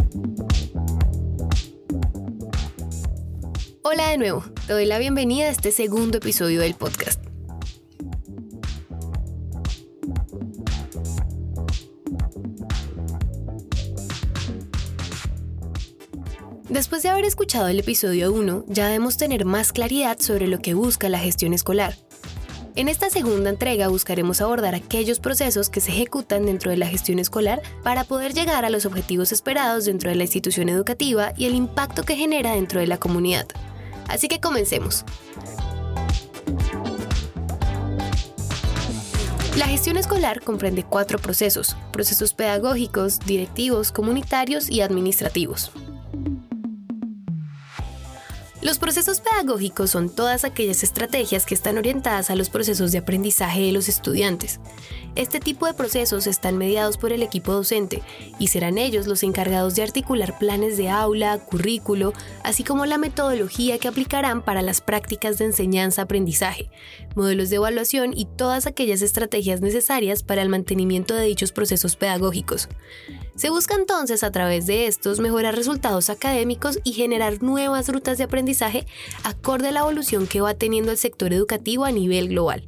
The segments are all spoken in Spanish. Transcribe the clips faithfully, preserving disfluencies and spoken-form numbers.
Hola de nuevo, te doy la bienvenida a este segundo episodio del podcast. Después de haber escuchado el episodio uno, ya debemos tener más claridad sobre lo que busca la gestión escolar. En esta segunda entrega buscaremos abordar aquellos procesos que se ejecutan dentro de la gestión escolar para poder llegar a los objetivos esperados dentro de la institución educativa y el impacto que genera dentro de la comunidad. Así que comencemos. La gestión escolar comprende cuatro procesos: procesos pedagógicos, directivos, comunitarios y administrativos. Los procesos pedagógicos son todas aquellas estrategias que están orientadas a los procesos de aprendizaje de los estudiantes. Este tipo de procesos están mediados por el equipo docente y serán ellos los encargados de articular planes de aula, currículo, así como la metodología que aplicarán para las prácticas de enseñanza-aprendizaje, modelos de evaluación y todas aquellas estrategias necesarias para el mantenimiento de dichos procesos pedagógicos. Se busca entonces a través de estos mejorar resultados académicos y generar nuevas rutas de aprendizaje acorde a la evolución que va teniendo el sector educativo a nivel global.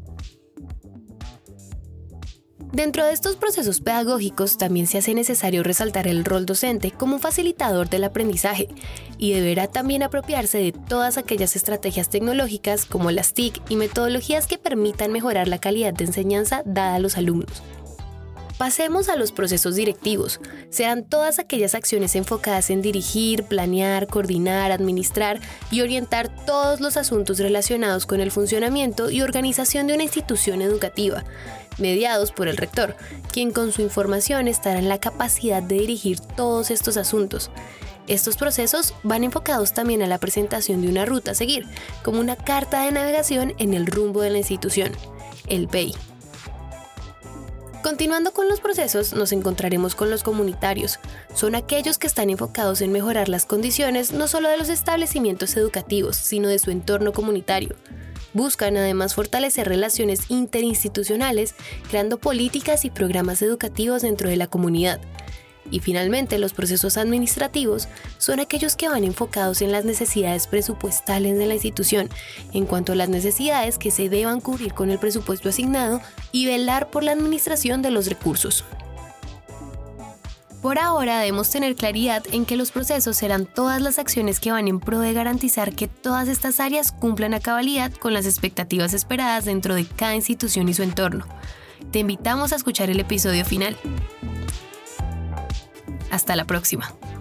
Dentro de estos procesos pedagógicos también se hace necesario resaltar el rol docente como un facilitador del aprendizaje y deberá también apropiarse de todas aquellas estrategias tecnológicas como las T I C y metodologías que permitan mejorar la calidad de enseñanza dada a los alumnos. Pasemos a los procesos directivos. Serán todas aquellas acciones enfocadas en dirigir, planear, coordinar, administrar y orientar todos los asuntos relacionados con el funcionamiento y organización de una institución educativa, mediados por el rector, quien con su información estará en la capacidad de dirigir todos estos asuntos. Estos procesos van enfocados también a la presentación de una ruta a seguir, como una carta de navegación en el rumbo de la institución, el P E I. Continuando con los procesos, nos encontraremos con los comunitarios. Son aquellos que están enfocados en mejorar las condiciones no solo de los establecimientos educativos, sino de su entorno comunitario. Buscan además fortalecer relaciones interinstitucionales, creando políticas y programas educativos dentro de la comunidad. Y finalmente, los procesos administrativos son aquellos que van enfocados en las necesidades presupuestales de la institución, en cuanto a las necesidades que se deban cubrir con el presupuesto asignado y velar por la administración de los recursos. Por ahora debemos tener claridad en que los procesos serán todas las acciones que van en pro de garantizar que todas estas áreas cumplan a cabalidad con las expectativas esperadas dentro de cada institución y su entorno. Te invitamos a escuchar el episodio final. Hasta la próxima.